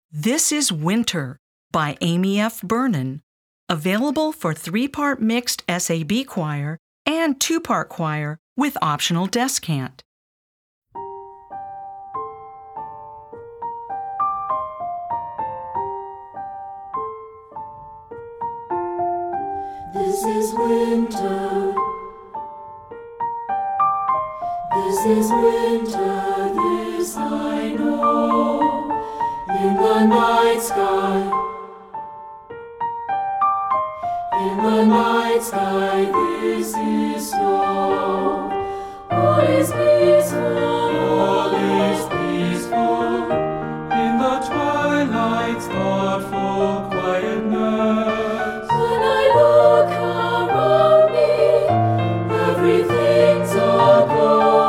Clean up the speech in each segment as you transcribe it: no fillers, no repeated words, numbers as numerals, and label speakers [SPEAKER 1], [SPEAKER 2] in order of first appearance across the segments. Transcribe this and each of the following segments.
[SPEAKER 1] This is Winter by Amy F. Bernan, available for 3-part mixed SAB choir and 2-part choir with optional descant.
[SPEAKER 2] This is winter. This is winter, this I know. In the night sky, in the night sky, this is snow. All is peaceful, all is peaceful. In the twilight's thoughtful quietness. When I look around me, everything's aglow.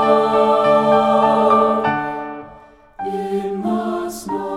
[SPEAKER 2] In the snow.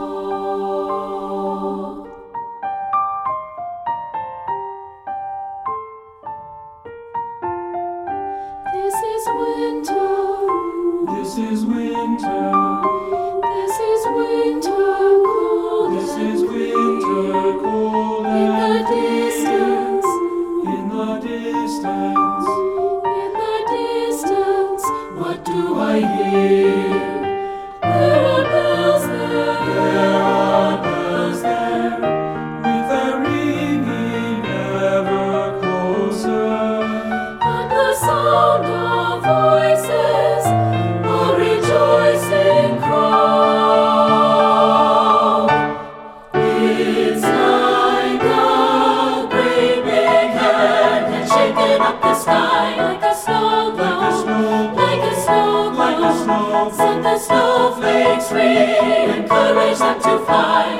[SPEAKER 2] This is winter. This is winter. This is winter cold. This is winter cold. In the distance. In the distance. In the distance. What do I hear? There are bells there. There are bells there. With their ringing ever closer. And the sound of voices, a rejoicing crowd. It's like a great big hand shaking up the sky like a snow cloud, like a snow cloud. Set the snowflakes free, encourage them to fly.